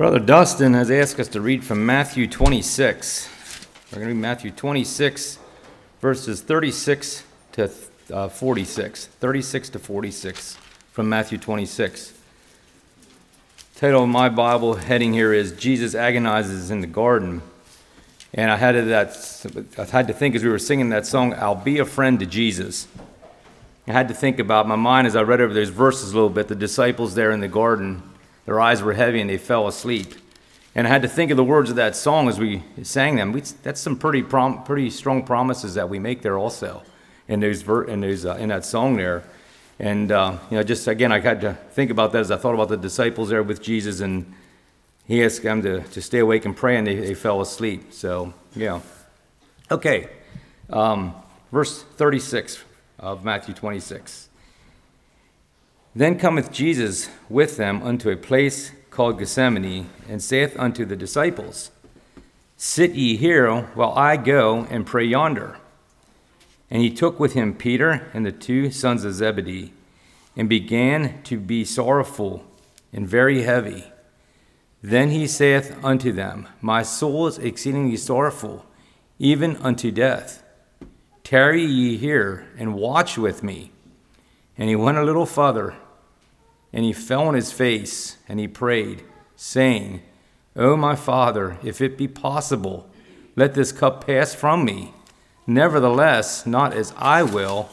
Brother Dustin has asked us to read from Matthew 26. We're going to read Matthew 26, verses 36 to 46. 36 to 46 from Matthew 26. Title of my Bible heading here is Jesus Agonizes in the Garden. And I had to think as we were singing that song, I'll be a friend to Jesus. I had to think about my mind as I read over those verses a little bit. The disciples there in the garden, their eyes were heavy and they fell asleep. And I had to think of the words of that song as we sang them. That's some pretty strong promises that we make there also in that song there. And just again, I had to think about that as I thought about the disciples there with Jesus, and he asked them to stay awake and pray, and they fell asleep. So yeah, okay. Verse 36 of Matthew 26. Then cometh Jesus with them unto a place called Gethsemane, and saith unto the disciples, Sit ye here while I go and pray yonder. And he took with him Peter and the two sons of Zebedee, and began to be sorrowful and very heavy. Then he saith unto them, My soul is exceedingly sorrowful, even unto death. Tarry ye here, and watch with me. And he went a little further, and he fell on his face, and he prayed, saying, O my Father, if it be possible, let this cup pass from me. Nevertheless, not as I will,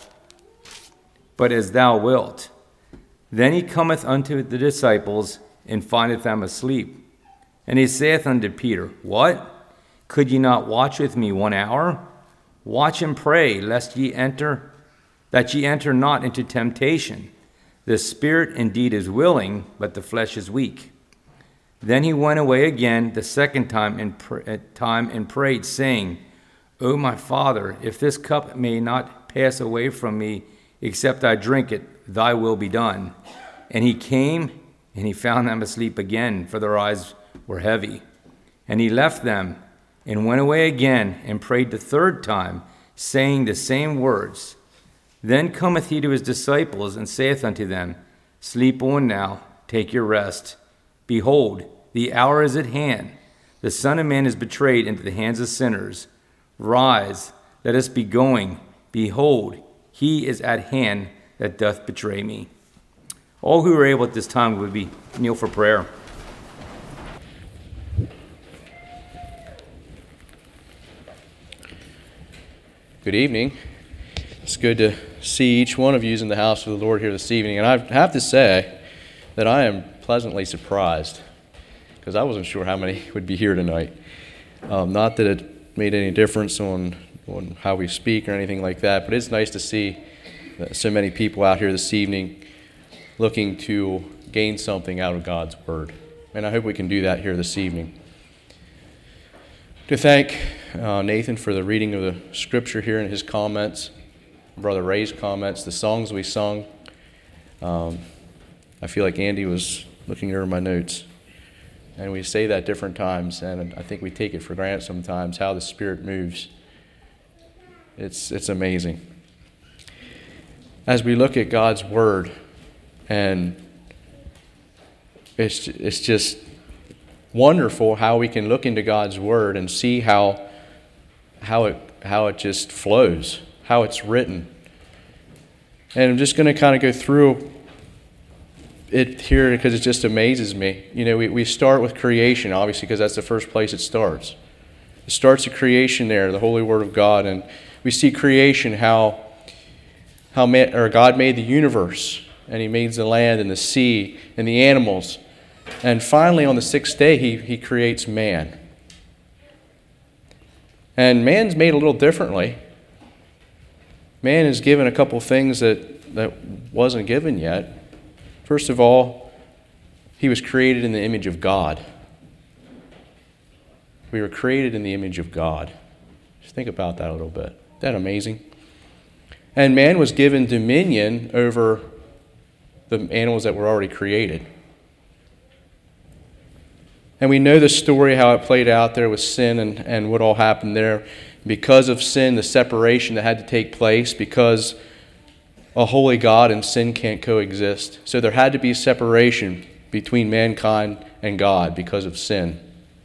but as thou wilt. Then he cometh unto the disciples, and findeth them asleep. And he saith unto Peter, What? Could ye not watch with me 1 hour? Watch and pray, lest ye enter not into temptation. The spirit indeed is willing, but the flesh is weak. Then he went away again the second time and prayed, saying, O my Father, if this cup may not pass away from me, except I drink it, thy will be done. And he came, and he found them asleep again, for their eyes were heavy. And he left them, and went away again, and prayed the third time, saying the same words. Then cometh he to his disciples, and saith unto them, Sleep on now, take your rest. Behold, the hour is at hand. The Son of Man is betrayed into the hands of sinners. Rise, let us be going. Behold, he is at hand that doth betray me. All who are able at this time would be kneel for prayer. Good evening. It's good to see each one of you in the house of the Lord here this evening. And I have to say that I am pleasantly surprised, because I wasn't sure how many would be here tonight. Not that it made any difference on how we speak or anything like that, but it's nice to see so many people out here this evening looking to gain something out of God's Word. And I hope we can do that here this evening. To thank Nathan for the reading of the Scripture here and his comments, Brother Ray's comments, the songs we sung. I feel like Andy was looking over my notes. And we say that different times, and I think we take it for granted sometimes, how the Spirit moves. It's amazing. As we look at God's Word, and it's just wonderful how we can look into God's Word and see how it just flows, how it's written. And I'm just going to kind of go through it here because it just amazes me. You know, we start with creation, obviously, because that's the first place it starts. It starts with creation there, the Holy Word of God, and we see creation, how God made the universe, and He made the land and the sea and the animals. And finally, on the sixth day, he creates man. And man's made a little differently. Man is given a couple things that wasn't given yet. First of all, he was created in the image of God. We were created in the image of God. Just think about that a little bit. Isn't that amazing? And man was given dominion over the animals that were already created. And we know the story, how it played out there with sin and what all happened there. Because of sin, the separation that had to take place, because a holy God and sin can't coexist. So there had to be separation. between mankind and God because of sin.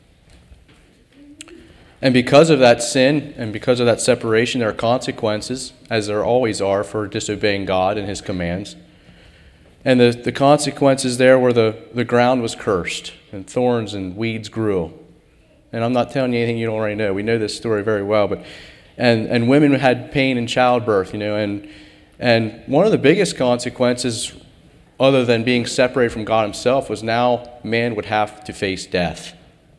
And because of that sin and because of that separation, there are consequences, as there always are, for disobeying God and his commands. And the consequences there were the ground was cursed, and thorns and weeds grew. And I'm not telling you anything you don't already know. We know this story very well. And women had pain in childbirth, and one of the biggest consequences, other than being separated from God himself, was now man would have to face death.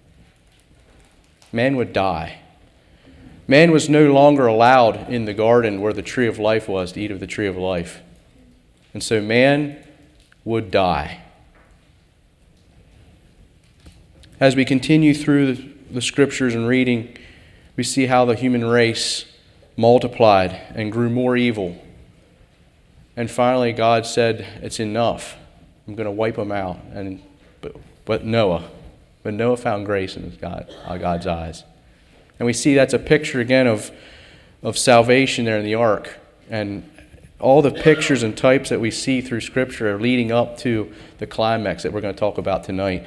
Man would die. Man was no longer allowed in the garden where the tree of life was to eat of the tree of life. And so man would die. As we continue through the scriptures and reading, we see how the human race multiplied and grew more evil. And finally, God said, it's enough. I'm going to wipe them out. But Noah found grace in God's eyes. And we see that's a picture again of salvation there in the ark. And all the pictures and types that we see through Scripture are leading up to the climax that we're going to talk about tonight.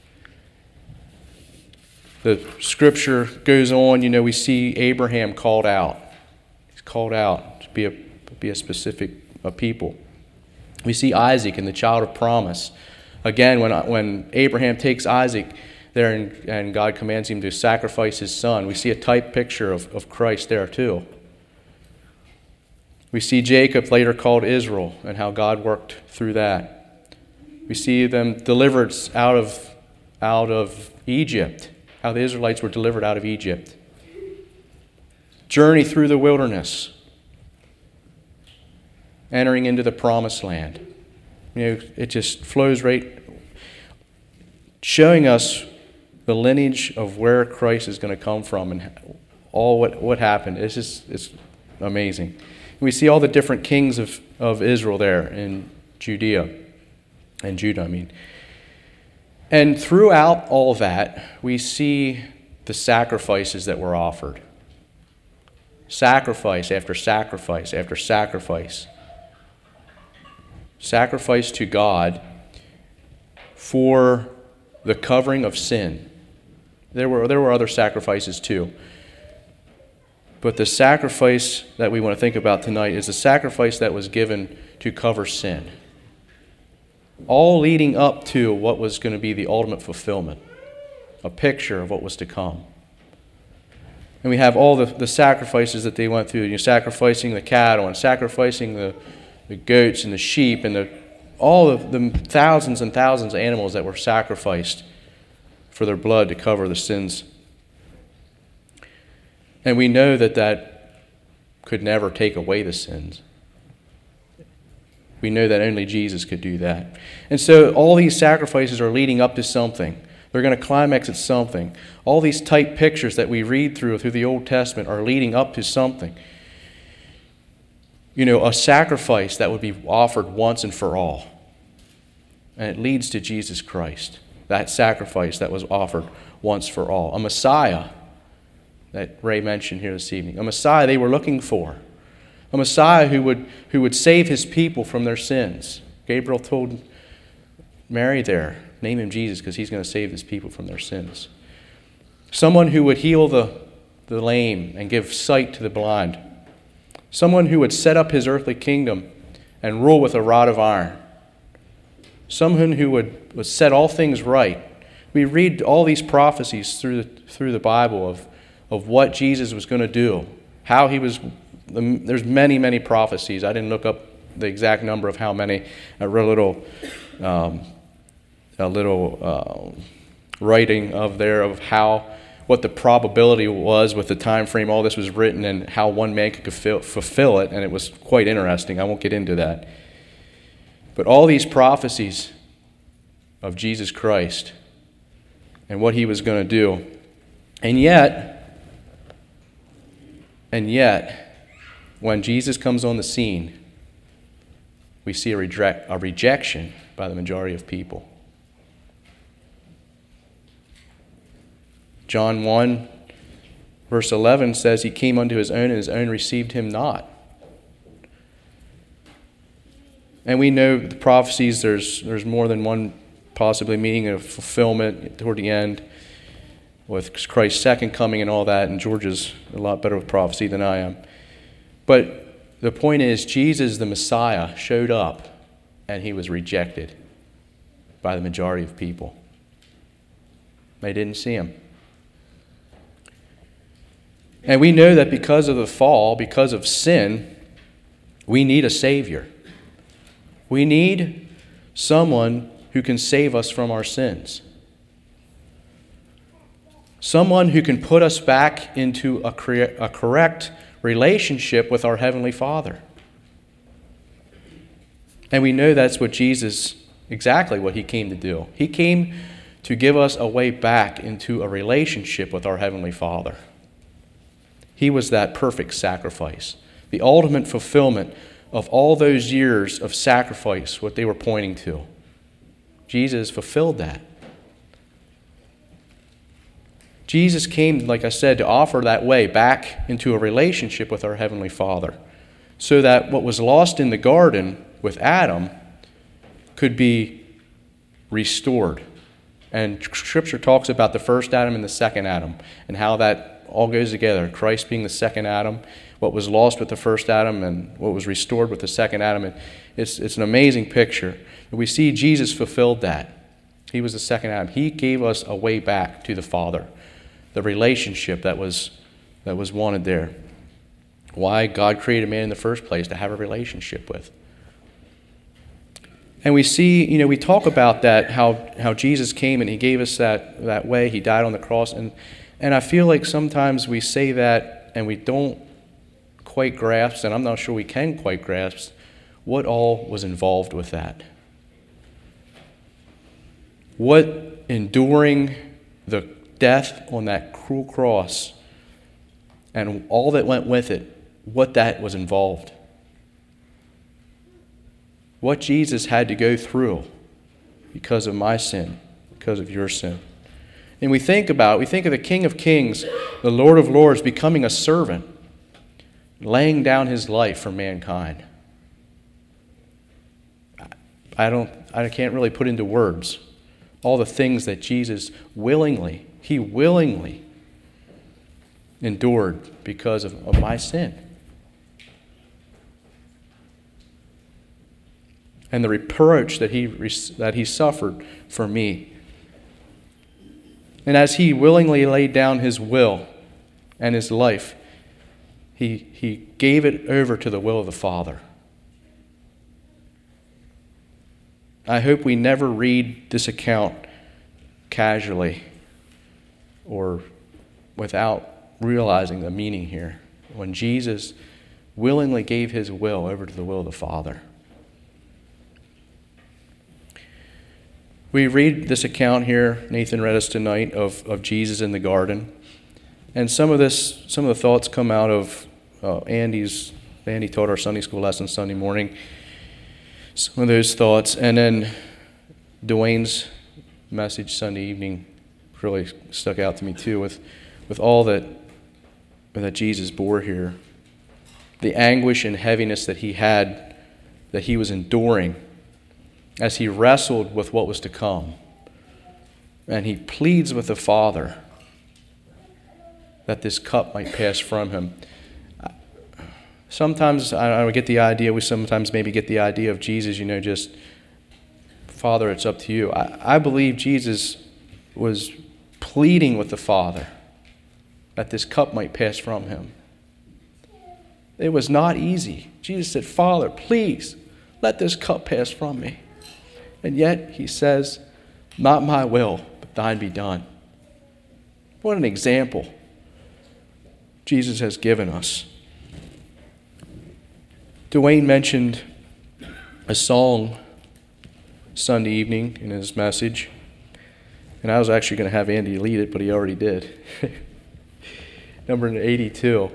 The Scripture goes on, we see Abraham called out. He's called out to be a specific people. We see Isaac and the child of promise. Again, when Abraham takes Isaac there and God commands him to sacrifice his son, we see a type picture of Christ there too. We see Jacob, later called Israel, and how God worked through that. We see them delivered out of Egypt, how the Israelites were delivered out of Egypt. Journey through the wilderness, entering into the promised land. It just flows right, showing us the lineage of where Christ is going to come from and all what happened. It's amazing. We see all the different kings of Israel there in Judah. And throughout all of that, we see the sacrifices that were offered. Sacrifice after sacrifice after sacrifice. Sacrifice to God for the covering of sin. There were other sacrifices too. But the sacrifice that we want to think about tonight is the sacrifice that was given to cover sin. All leading up to what was going to be the ultimate fulfillment, a picture of what was to come. And we have all the sacrifices that they went through. You're sacrificing the cattle and sacrificing the goats and the sheep and all of the thousands and thousands of animals that were sacrificed for their blood to cover the sins. And we know that could never take away the sins. We know that only Jesus could do that. And so all these sacrifices are leading up to something. They're going to climax at something. All these type pictures that we read through the Old Testament are leading up to something. A sacrifice that would be offered once and for all. And it leads to Jesus Christ. That sacrifice that was offered once for all. A Messiah that Ray mentioned here this evening. A Messiah they were looking for. A Messiah who would save his people from their sins. Gabriel told Mary there, name him Jesus because he's going to save his people from their sins. Someone who would heal the lame and give sight to the blind. Someone who would set up his earthly kingdom and rule with a rod of iron. Someone who would set all things right. We read all these prophecies through the Bible of what Jesus was going to do, how he was. There's many, many prophecies. I didn't look up the exact number of how many. I read a little writing of what the probability was with the time frame all this was written and how one man could fulfill it, and it was quite interesting. I won't get into that. But all these prophecies of Jesus Christ and what he was going to do, and yet, when Jesus comes on the scene, we see a rejection by the majority of people. John 1, verse 11 says, he came unto his own, and his own received him not. And we know the prophecies, there's more than one possibly meaning of fulfillment toward the end with Christ's second coming and all that, and George is a lot better with prophecy than I am. But the point is, Jesus, the Messiah, showed up, and he was rejected by the majority of people. They didn't see him. And we know that because of the fall, because of sin, we need a Savior. We need someone who can save us from our sins. Someone who can put us back into a correct relationship with our Heavenly Father. And we know that's what Jesus, exactly what he came to do. He came to give us a way back into a relationship with our Heavenly Father. He was that perfect sacrifice, the ultimate fulfillment of all those years of sacrifice, what they were pointing to. Jesus fulfilled that. Jesus came, like I said, to offer that way back into a relationship with our Heavenly Father, so that what was lost in the garden with Adam could be restored. And Scripture talks about the first Adam and the second Adam and how that all goes together. Christ being the second Adam, what was lost with the first Adam and what was restored with the second Adam. And it's an amazing picture. And we see Jesus fulfilled that. He was the second Adam. He gave us a way back to the Father, the relationship that was wanted there. Why God created man in the first place, to have a relationship with. And we see, we talk about that, how Jesus came and he gave us that way. He died on the cross. And I feel like sometimes we say that and we don't quite grasp, and I'm not sure we can quite grasp, what all was involved with that. What enduring the death on that cruel cross and all that went with it, what that was involved. What Jesus had to go through because of my sin, because of your sin. And we think of the King of Kings, the Lord of Lords, becoming a servant, laying down his life for mankind. I can't really put into words all the things that Jesus willingly endured because of my sin. And the reproach that he suffered for me. And as he willingly laid down his will and his life, he gave it over to the will of the Father. I hope we never read this account casually or without realizing the meaning here. When Jesus willingly gave his will over to the will of the Father. We read this account here, Nathan read us tonight, of Jesus in the garden. And some of the thoughts come out of Andy taught our Sunday school lesson Sunday morning. Some of those thoughts. And then Dwayne's message Sunday evening really stuck out to me too, with all that Jesus bore here. The anguish and heaviness that he had, that he was enduring as he wrestled with what was to come. And he pleads with the Father that this cup might pass from him. Sometimes I get the idea, we sometimes maybe get the idea of Jesus, just, Father, it's up to you. I believe Jesus was pleading with the Father that this cup might pass from him. It was not easy. Jesus said, Father, please, let this cup pass from me. And yet he says, not my will, but thine be done. What an example Jesus has given us. Dwayne mentioned a song Sunday evening in his message, and I was actually going to have Andy lead it, but he already did. Number 82.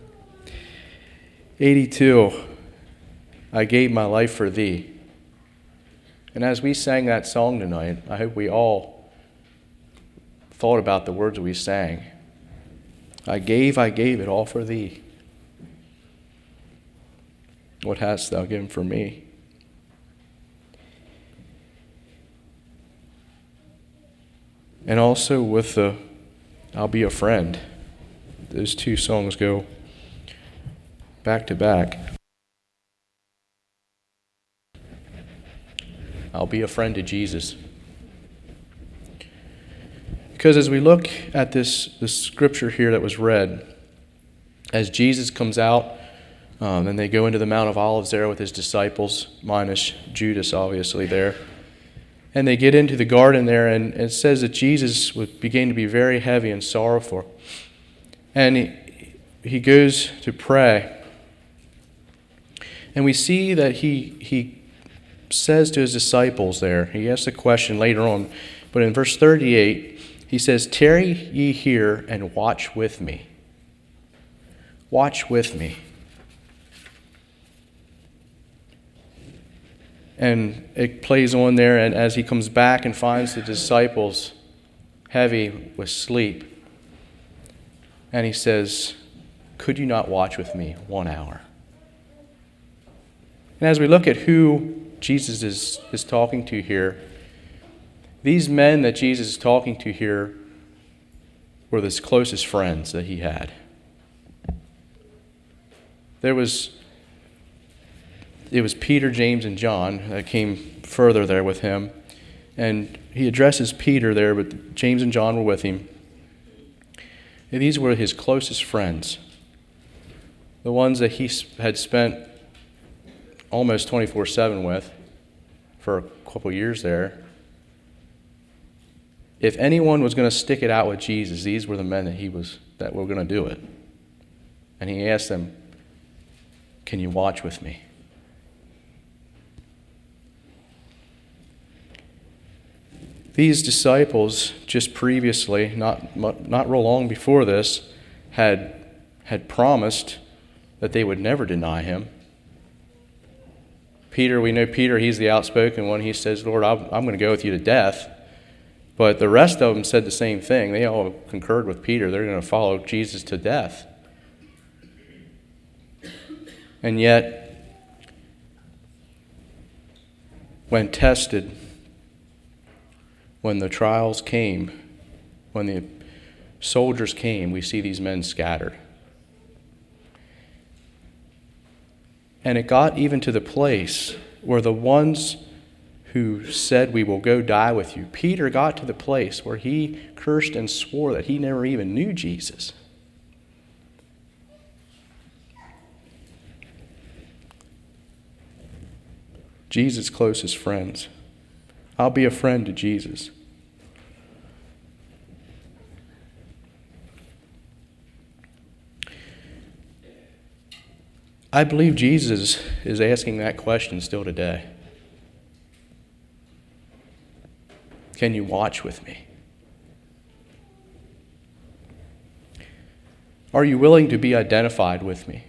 82, I gave my life for thee. And as we sang that song tonight, I hope we all thought about the words we sang. I gave it all for thee. What hast thou given for me? and also with the I'll Be a Friend. Those two songs go back to back. I'll be a friend to Jesus. Because as we look at this scripture here that was read, as Jesus comes out, and they go into the Mount of Olives there with his disciples, minus Judas obviously there, and they get into the garden there, and it says that Jesus would begin to be very heavy and sorrowful. And he goes to pray. And we see that he says to his disciples there, he asks a question later on, but in verse 38, he says, "Tarry ye here and watch with me." Watch with me. And it plays on there, and as he comes back and finds the disciples heavy with sleep, and he says, "Could you not watch with me 1 hour?" And as we look at who Jesus is talking to here, these men that Jesus is talking to here were his closest friends that he had. It was Peter, James, and John that came further there with him. And he addresses Peter there, but James and John were with him. And these were his closest friends, the ones that he had spent almost 24/7 with for a couple years there. If anyone was going to stick it out with Jesus, these were the men that were going to do it. And he asked them, "Can you watch with me?" These disciples, just previously, not real long before this, had promised that they would never deny him. Peter, we know Peter, he's the outspoken one. He says, "Lord, I'm going to go with you to death." But the rest of them said the same thing. They all concurred with Peter. They're going to follow Jesus to death. And yet, when tested, when the trials came, when the soldiers came, we see these men scattered. And it got even to the place where the ones who said, "We will go die with you," Peter got to the place where he cursed and swore that he never even knew Jesus. Jesus' closest friends. I'll be a friend to Jesus. I believe Jesus is asking that question still today. Can you watch with me? Are you willing to be identified with me?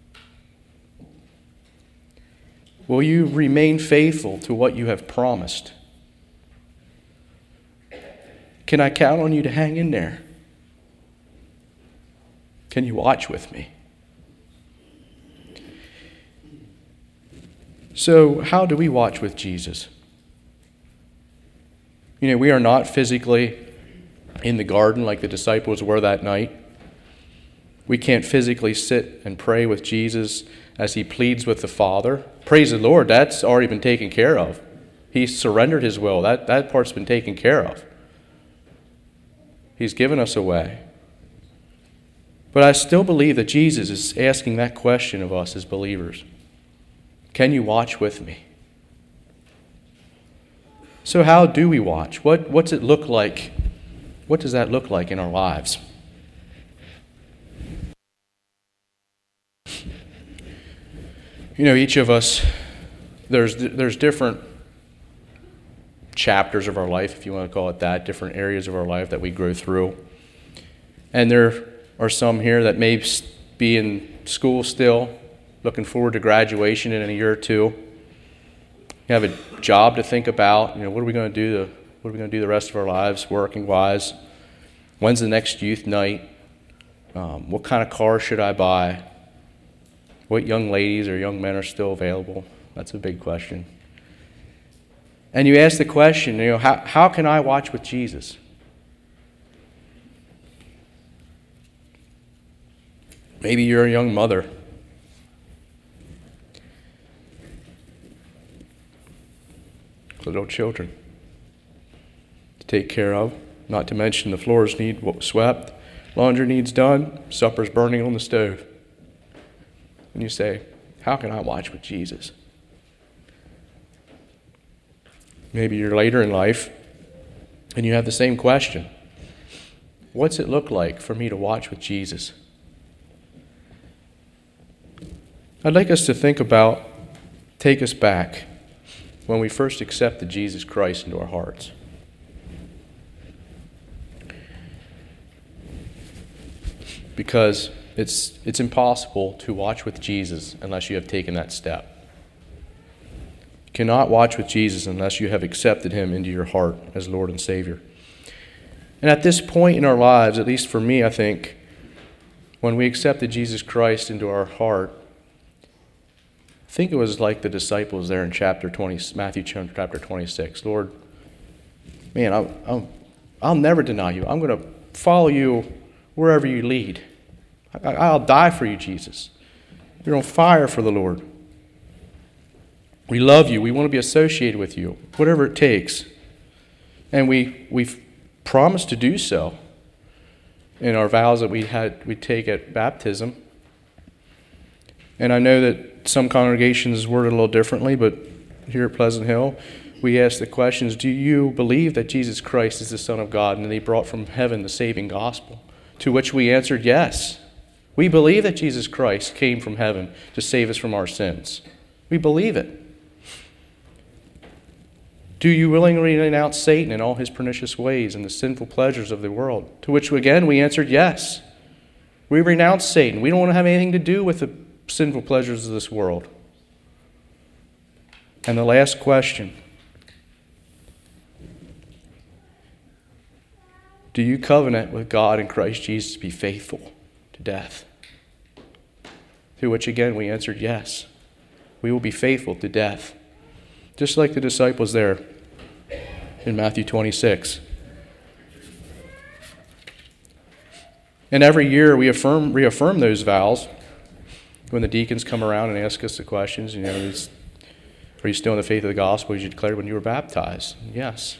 Will you remain faithful to what you have promised? Can I count on you to hang in there? Can you watch with me? So, how do we watch with Jesus? You know, we are not physically in the garden like the disciples were that night. We can't physically sit and pray with Jesus as he pleads with the Father. Praise the Lord, that's already been taken care of. He surrendered his will. That part's been taken care of. He's given us a way. But I still believe that Jesus is asking that question of us as believers. Can you watch with me? So how do we watch? What's it look like? What does that look like in our lives? You know, each of us, there's different chapters of our life, if you want to call it that, different areas of our life that we grow through. And there are some here that may be in school still, looking forward to graduation in a year or two. You have a job to think about. You know, what are we going to do the rest of our lives, working wise? When's the next youth night? What kind of car should I buy? What young ladies or young men are still available? That's a big question. And you ask the question, you know, how can I watch with Jesus? Maybe you're a young mother. Little children to take care of, not to mention the floors need swept, laundry needs done, supper's burning on the stove. And you say, how can I watch with Jesus? Maybe you're later in life and you have the same question. What's it look like for me to watch with Jesus? I'd like us to take us back when we first accepted Jesus Christ into our hearts. Because it's impossible to watch with Jesus unless you have taken that step. You cannot watch with Jesus unless you have accepted him into your heart as Lord and Savior. And at this point in our lives, at least for me, I think, when we accepted Jesus Christ into our heart, I think it was like the disciples there in Matthew chapter 26. Lord, man, I'll never deny you. I'm going to follow you wherever you lead. I'll die for you, Jesus. You're on fire for the Lord. We love you. We want to be associated with you, whatever it takes. And we've promised to do so in our vows that we take at baptism. And I know that some congregations word it a little differently, but here at Pleasant Hill, we ask the questions, do you believe that Jesus Christ is the Son of God and that he brought from heaven the saving gospel? To which we answered yes. We believe that Jesus Christ came from heaven to save us from our sins. We believe it. Do you willingly renounce Satan and all his pernicious ways and the sinful pleasures of the world? To which again we answered yes. We renounce Satan. We don't want to have anything to do with the sinful pleasures of this world. And the last question. Do you covenant with God in Christ Jesus to be faithful to death? To which again we answered yes. We will be faithful to death. Just like the disciples there in Matthew 26. And every year we reaffirm those vows when the deacons come around and ask us the questions. Are you still in the faith of the gospel as you declared when you were baptized? Yes.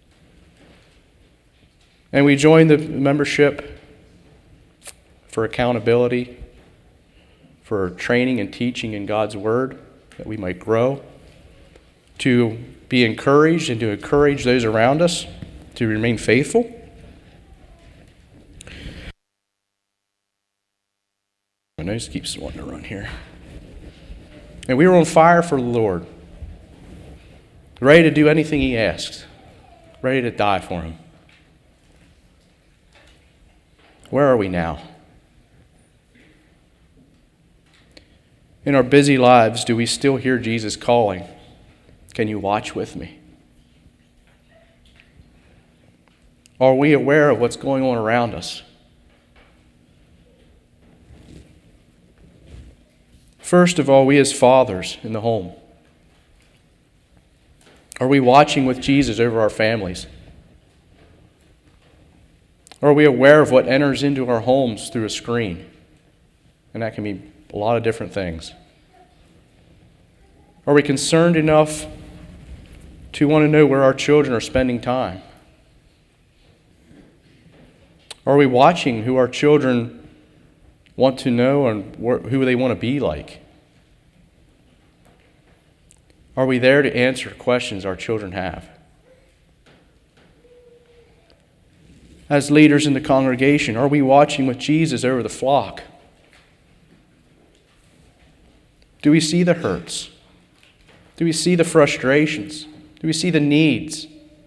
And we join the membership for accountability, for training and teaching in God's Word, that we might grow, to be encouraged and to encourage those around us to remain faithful. My nose keeps wanting to run here. And we were on fire for the Lord, ready to do anything he asks, ready to die for him. Where are we now? In our busy lives, do we still hear Jesus calling? Can you watch with me? Are we aware of what's going on around us? First of all, we as fathers in the home. Are we watching with Jesus over our families? Are we aware of what enters into our homes through a screen? And that can be a lot of different things. Are we concerned enough to want to know where our children are spending time? Are we watching who our children want to know and who they want to be like? Are we there to answer questions our children have? As leaders in the congregation, are we watching with Jesus over the flock? Do we see the hurts? Do we see the frustrations? Do we see the needs?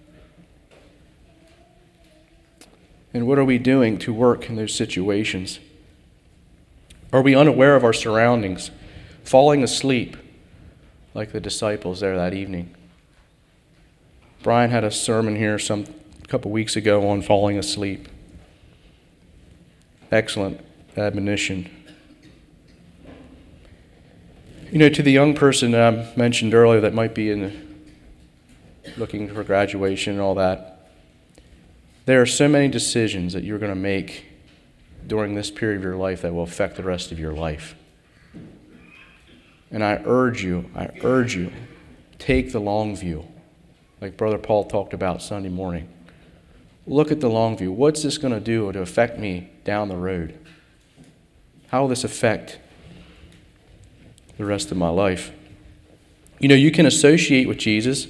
And what are we doing to work in those situations? Are we unaware of our surroundings, falling asleep like the disciples there that evening? Brian had a sermon here a couple weeks ago on falling asleep. Excellent admonition. To the young person I mentioned earlier that might be looking for graduation and all that, there are so many decisions that you're going to make during this period of your life that will affect the rest of your life. And I urge you, take the long view, like Brother Paul talked about Sunday morning. Look at the long view. What's this going to do to affect me down the road? How will this affect the rest of my life? You know, you can associate with Jesus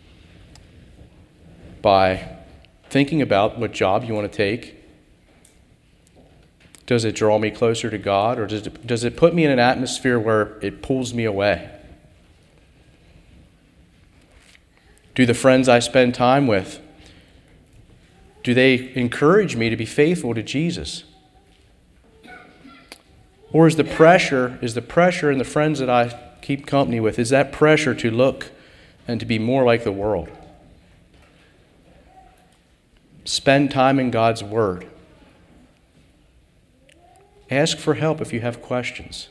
by thinking about what job you want to take. Does it draw me closer to God, or does it put me in an atmosphere where it pulls me away? Do the friends I spend time with, do they encourage me to be faithful to Jesus? Or is the pressure in the friends that I keep company with, is that pressure to look and to be more like the world? Spend time in God's Word. Ask for help if you have questions.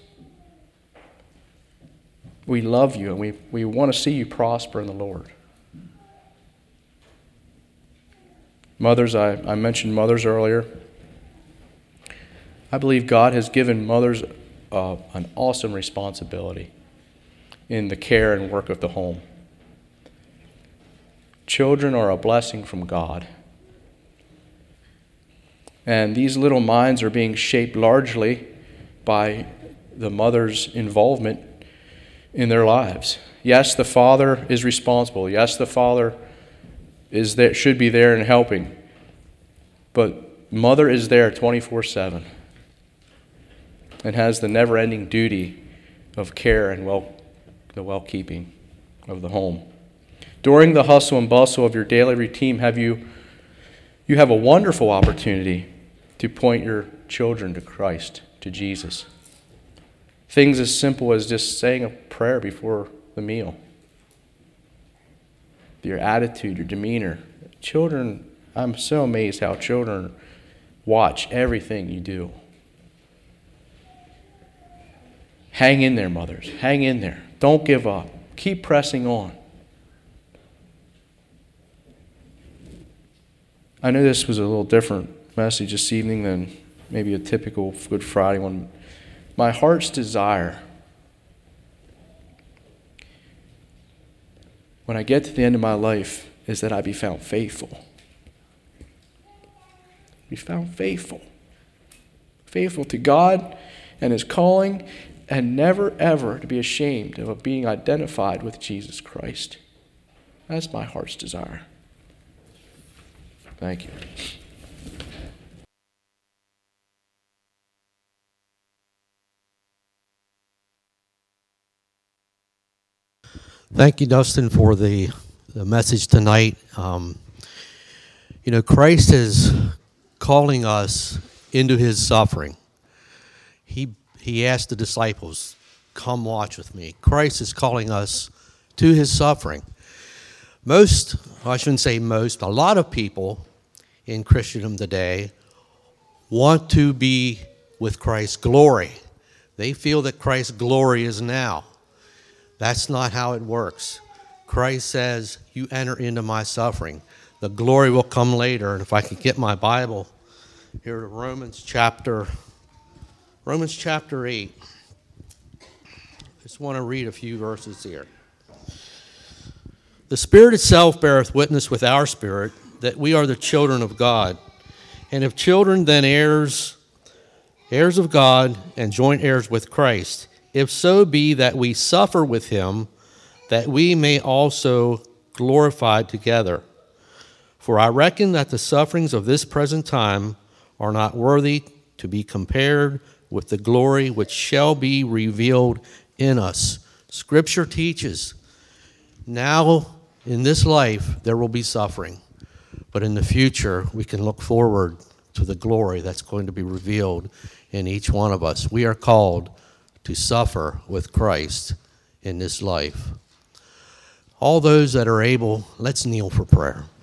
We love you and we want to see you prosper in the Lord. Mothers, I mentioned mothers earlier. I believe God has given mothers an awesome responsibility in the care and work of the home. Children are a blessing from God. And these little minds are being shaped largely by the mother's involvement in their lives. Yes, the father is responsible. Yes, the father should be there and helping. But mother is there 24/7 and has the never-ending duty of care and the well-keeping of the home. During the hustle and bustle of your daily routine, you have a wonderful opportunity to point your children to Christ, to Jesus. Things as simple as just saying a prayer before the meal. Your attitude, your demeanor. Children, I'm so amazed how children watch everything you do. Hang in there, mothers. Hang in there. Don't give up. Keep pressing on. I know this was a little different message this evening than maybe a typical Good Friday one. My heart's desire, when I get to the end of my life, is that I be found faithful. Be found faithful. Faithful to God and His calling, and never ever to be ashamed of being identified with Jesus Christ. That's my heart's desire. Thank you. Thank you, Dustin, for the message tonight. Christ is calling us into His suffering. He asked the disciples, "Come watch with me." Christ is calling us to His suffering. A lot of people in Christendom today want to be with Christ's glory. They feel that Christ's glory is now. That's not how it works. Christ says, you enter into my suffering. The glory will come later. And if I could get my Bible here to Romans chapter 8. Just want to read a few verses here. The Spirit itself beareth witness with our spirit that we are the children of God. And if children, then heirs of God, and joint heirs with Christ, if so be that we suffer with Him, that we may also glorify together. For I reckon that the sufferings of this present time are not worthy to be compared with the glory which shall be revealed in us. Scripture teaches, now in this life there will be suffering, but in the future we can look forward to the glory that's going to be revealed in each one of us. We are called to suffer with Christ in this life. All those that are able, let's kneel for prayer.